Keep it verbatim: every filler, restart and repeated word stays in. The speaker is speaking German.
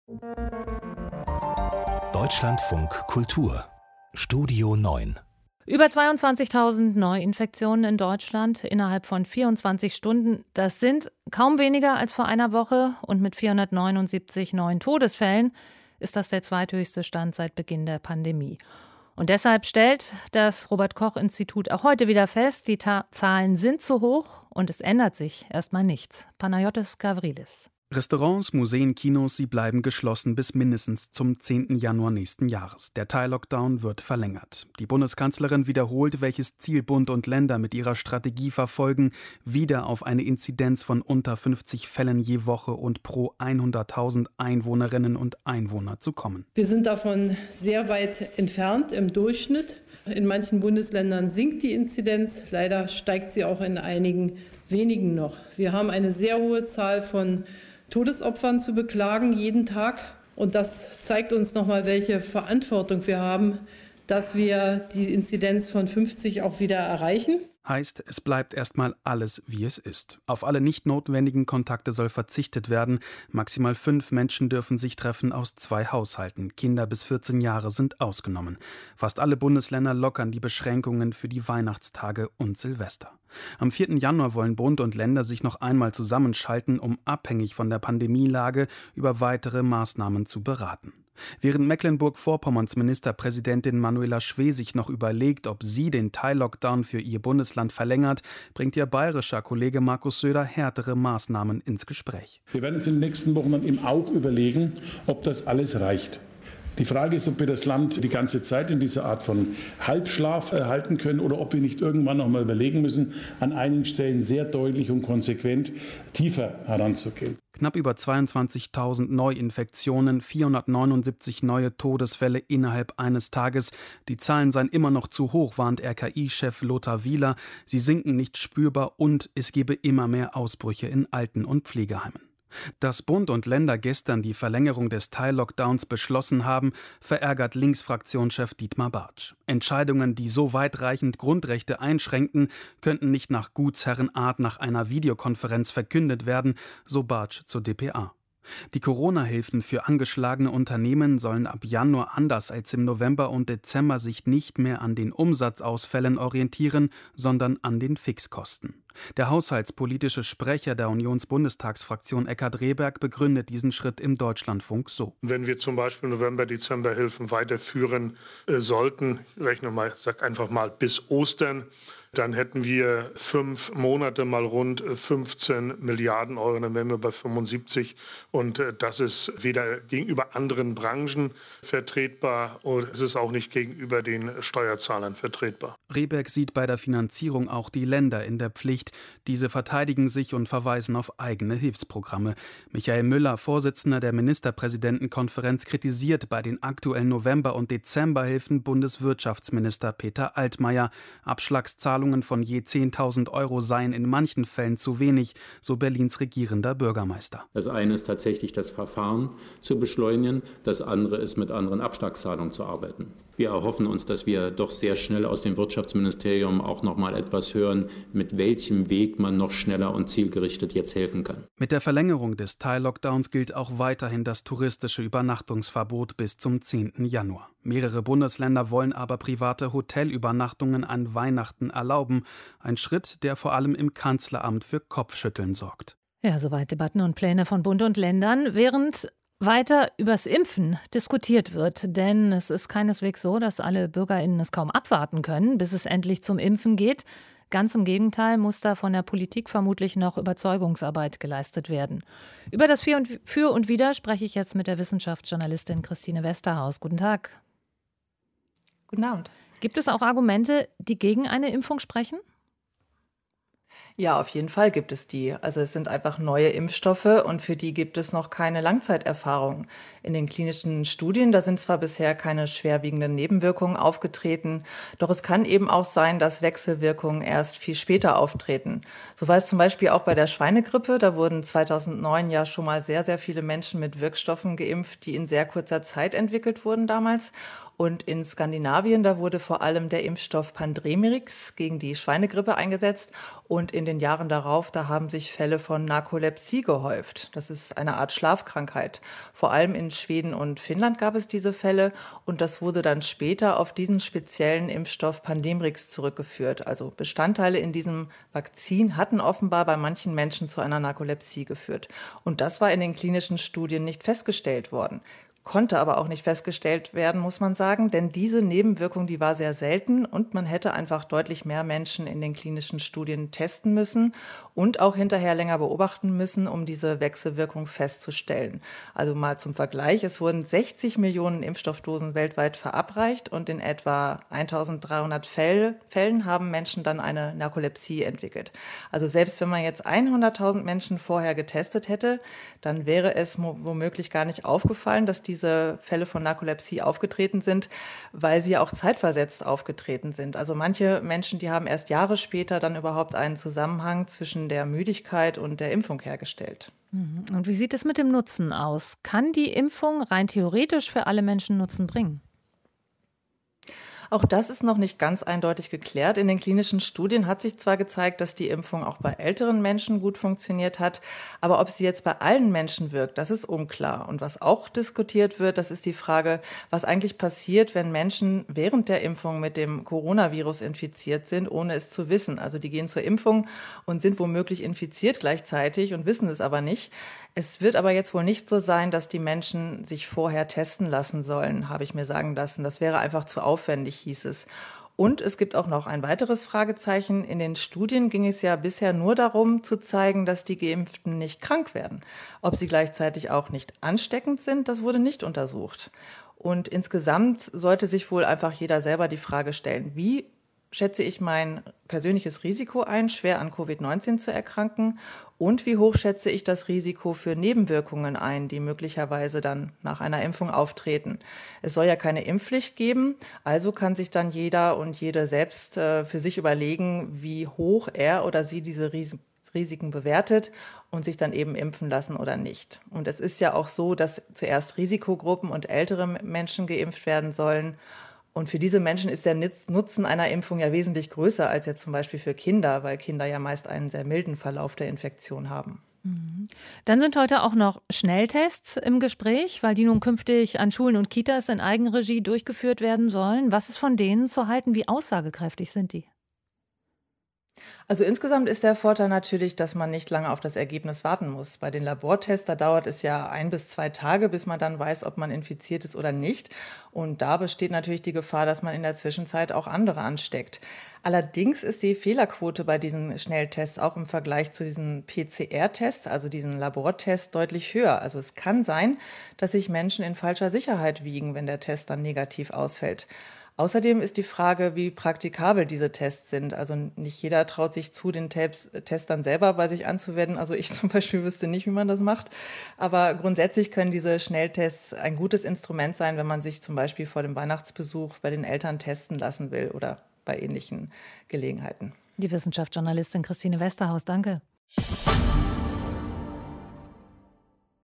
Deutschlandfunk Kultur Studio neun. Über zweiundzwanzigtausend Neuinfektionen in Deutschland innerhalb von vierundzwanzig Stunden. Das sind kaum weniger als vor einer Woche. Und mit vierhundertneunundsiebzig neuen Todesfällen ist das der zweithöchste Stand seit Beginn der Pandemie. Und deshalb stellt das Robert-Koch-Institut auch heute wieder fest, die Ta- Zahlen sind zu hoch und es ändert sich erstmal nichts. Panayotis Gavrilis. Restaurants, Museen, Kinos, sie bleiben geschlossen bis mindestens zum zehnten Januar nächsten Jahres. Der Teil-Lockdown wird verlängert. Die Bundeskanzlerin wiederholt, welches Ziel Bund und Länder mit ihrer Strategie verfolgen, wieder auf eine Inzidenz von unter fünfzig Fällen je Woche und pro hunderttausend Einwohnerinnen und Einwohner zu kommen. Wir sind davon sehr weit entfernt im Durchschnitt. In manchen Bundesländern sinkt die Inzidenz, leider steigt sie auch in einigen wenigen noch. Wir haben eine sehr hohe Zahl von Todesopfern zu beklagen, jeden Tag. Und das zeigt uns nochmal, welche Verantwortung wir haben, dass wir die Inzidenz von fünfzig auch wieder erreichen. Heißt, es bleibt erstmal alles, wie es ist. Auf alle nicht notwendigen Kontakte soll verzichtet werden. Maximal fünf Menschen dürfen sich treffen aus zwei Haushalten. Kinder bis vierzehn Jahre sind ausgenommen. Fast alle Bundesländer lockern die Beschränkungen für die Weihnachtstage und Silvester. Am vierten Januar wollen Bund und Länder sich noch einmal zusammenschalten, um abhängig von der Pandemielage über weitere Maßnahmen zu beraten. Während Mecklenburg-Vorpommerns Ministerpräsidentin Manuela Schwesig noch überlegt, ob sie den Teil-Lockdown für ihr Bundesland verlängert, bringt ihr bayerischer Kollege Markus Söder härtere Maßnahmen ins Gespräch. Wir werden uns in den nächsten Wochen dann eben auch überlegen, ob das alles reicht. Die Frage ist, ob wir das Land die ganze Zeit in dieser Art von Halbschlaf halten können oder ob wir nicht irgendwann noch mal überlegen müssen, an einigen Stellen sehr deutlich und konsequent tiefer heranzugehen. Knapp über zweiundzwanzigtausend Neuinfektionen, vierhundertneunundsiebzig neue Todesfälle innerhalb eines Tages. Die Zahlen seien immer noch zu hoch, warnt R K I-Chef Lothar Wieler. Sie sinken nicht spürbar und es gebe immer mehr Ausbrüche in Alten- und Pflegeheimen. Dass Bund und Länder gestern die Verlängerung des Teil-Lockdowns beschlossen haben, verärgert Linksfraktionschef Dietmar Bartsch. Entscheidungen, die so weitreichend Grundrechte einschränken, könnten nicht nach Gutsherrenart nach einer Videokonferenz verkündet werden, so Bartsch zur d p a. Die Corona-Hilfen für angeschlagene Unternehmen sollen ab Januar anders als im November und Dezember sich nicht mehr an den Umsatzausfällen orientieren, sondern an den Fixkosten. Der haushaltspolitische Sprecher der Unionsbundestagsfraktion Eckhard Rehberg begründet diesen Schritt im Deutschlandfunk so. Wenn wir zum Beispiel November-Dezember-Hilfen weiterführen äh, sollten, ich rechne mal, sag einfach mal bis Ostern, dann hätten wir fünf Monate mal rund fünfzehn Milliarden Euro, dann wären wir bei fünfundsiebzig. Und das ist weder gegenüber anderen Branchen vertretbar und es ist auch nicht gegenüber den Steuerzahlern vertretbar. Rehberg sieht bei der Finanzierung auch die Länder in der Pflicht. Diese verteidigen sich und verweisen auf eigene Hilfsprogramme. Michael Müller, Vorsitzender der Ministerpräsidentenkonferenz, kritisiert bei den aktuellen November- und Dezemberhilfen Bundeswirtschaftsminister Peter Altmaier. Abschlagszahlungen von je zehntausend Euro seien in manchen Fällen zu wenig, so Berlins regierender Bürgermeister. Das eine ist tatsächlich das Verfahren zu beschleunigen, das andere ist mit anderen Abschlagszahlungen zu arbeiten. Wir erhoffen uns, dass wir doch sehr schnell aus dem Wirtschaftsministerium auch noch mal etwas hören, mit welchem Weg man noch schneller und zielgerichtet jetzt helfen kann. Mit der Verlängerung des Teil-Lockdowns gilt auch weiterhin das touristische Übernachtungsverbot bis zum zehnten Januar. Mehrere Bundesländer wollen aber private Hotelübernachtungen an Weihnachten erlauben. Ein Schritt, der vor allem im Kanzleramt für Kopfschütteln sorgt. Ja, soweit Debatten und Pläne von Bund und Ländern, während weiter übers Impfen diskutiert wird. Denn es ist keineswegs so, dass alle BürgerInnen es kaum abwarten können, bis es endlich zum Impfen geht. Ganz im Gegenteil muss da von der Politik vermutlich noch Überzeugungsarbeit geleistet werden. Über das Für und, Für und Wider spreche ich jetzt mit der Wissenschaftsjournalistin Christine Westerhaus. Guten Tag. Guten Abend. Gibt es auch Argumente, die gegen eine Impfung sprechen? Ja, auf jeden Fall gibt es die. Also es sind einfach neue Impfstoffe und für die gibt es noch keine Langzeiterfahrung. In den klinischen Studien, da sind zwar bisher keine schwerwiegenden Nebenwirkungen aufgetreten, doch es kann eben auch sein, dass Wechselwirkungen erst viel später auftreten. So war es zum Beispiel auch bei der Schweinegrippe. Da wurden zweitausendneun ja schon mal sehr, sehr viele Menschen mit Wirkstoffen geimpft, die in sehr kurzer Zeit entwickelt wurden damals. Und in Skandinavien, da wurde vor allem der Impfstoff Pandemrix gegen die Schweinegrippe eingesetzt. Und in den Jahren darauf, da haben sich Fälle von Narkolepsie gehäuft. Das ist eine Art Schlafkrankheit. Vor allem in Schweden und Finnland gab es diese Fälle und das wurde dann später auf diesen speziellen Impfstoff Pandemrix zurückgeführt. Also Bestandteile in diesem Vakzin hatten offenbar bei manchen Menschen zu einer Narkolepsie geführt. Und das war in den klinischen Studien nicht festgestellt worden. Konnte aber auch nicht festgestellt werden, muss man sagen, denn diese Nebenwirkung, die war sehr selten und man hätte einfach deutlich mehr Menschen in den klinischen Studien testen müssen und auch hinterher länger beobachten müssen, um diese Wechselwirkung festzustellen. Also mal zum Vergleich, es wurden sechzig Millionen Impfstoffdosen weltweit verabreicht und in etwa eintausenddreihundert Fällen haben Menschen dann eine Narkolepsie entwickelt. Also selbst wenn man jetzt hunderttausend Menschen vorher getestet hätte, dann wäre es womöglich gar nicht aufgefallen, dass diese diese Fälle von Narkolepsie aufgetreten sind, weil sie ja auch zeitversetzt aufgetreten sind. Also manche Menschen, die haben erst Jahre später dann überhaupt einen Zusammenhang zwischen der Müdigkeit und der Impfung hergestellt. Und wie sieht es mit dem Nutzen aus? Kann die Impfung rein theoretisch für alle Menschen Nutzen bringen? Auch das ist noch nicht ganz eindeutig geklärt. In den klinischen Studien hat sich zwar gezeigt, dass die Impfung auch bei älteren Menschen gut funktioniert hat, aber ob sie jetzt bei allen Menschen wirkt, das ist unklar. Und was auch diskutiert wird, das ist die Frage, was eigentlich passiert, wenn Menschen während der Impfung mit dem Coronavirus infiziert sind, ohne es zu wissen. Also die gehen zur Impfung und sind womöglich infiziert gleichzeitig und wissen es aber nicht. Es wird aber jetzt wohl nicht so sein, dass die Menschen sich vorher testen lassen sollen, habe ich mir sagen lassen. Das wäre einfach zu aufwendig, hieß es. Und es gibt auch noch ein weiteres Fragezeichen. In den Studien ging es ja bisher nur darum, zu zeigen, dass die Geimpften nicht krank werden. Ob sie gleichzeitig auch nicht ansteckend sind, das wurde nicht untersucht. Und insgesamt sollte sich wohl einfach jeder selber die Frage stellen, wie schätze ich mein persönliches Risiko ein, schwer an Covid neunzehn zu erkranken? Und wie hoch schätze ich das Risiko für Nebenwirkungen ein, die möglicherweise dann nach einer Impfung auftreten? Es soll ja keine Impfpflicht geben, also kann sich dann jeder und jede selbst äh, für sich überlegen, wie hoch er oder sie diese Ris- Risiken bewertet und sich dann eben impfen lassen oder nicht. Und es ist ja auch so, dass zuerst Risikogruppen und ältere Menschen geimpft werden sollen. Und für diese Menschen ist der Nutzen einer Impfung ja wesentlich größer als jetzt zum Beispiel für Kinder, weil Kinder ja meist einen sehr milden Verlauf der Infektion haben. Dann sind heute auch noch Schnelltests im Gespräch, weil die nun künftig an Schulen und Kitas in Eigenregie durchgeführt werden sollen. Was ist von denen zu halten? Wie aussagekräftig sind die? Also insgesamt ist der Vorteil natürlich, dass man nicht lange auf das Ergebnis warten muss. Bei den Labortests, da dauert es ja ein bis zwei Tage, bis man dann weiß, ob man infiziert ist oder nicht. Und da besteht natürlich die Gefahr, dass man in der Zwischenzeit auch andere ansteckt. Allerdings ist die Fehlerquote bei diesen Schnelltests auch im Vergleich zu diesen P C R-Tests, also diesen Labortests, deutlich höher. Also es kann sein, dass sich Menschen in falscher Sicherheit wiegen, wenn der Test dann negativ ausfällt. Außerdem ist die Frage, wie praktikabel diese Tests sind. Also nicht jeder traut sich zu, den Test dann selber bei sich anzuwenden. Also ich zum Beispiel wüsste nicht, wie man das macht. Aber grundsätzlich können diese Schnelltests ein gutes Instrument sein, wenn man sich zum Beispiel vor dem Weihnachtsbesuch bei den Eltern testen lassen will oder bei ähnlichen Gelegenheiten. Die Wissenschaftsjournalistin Christine Westerhaus, danke.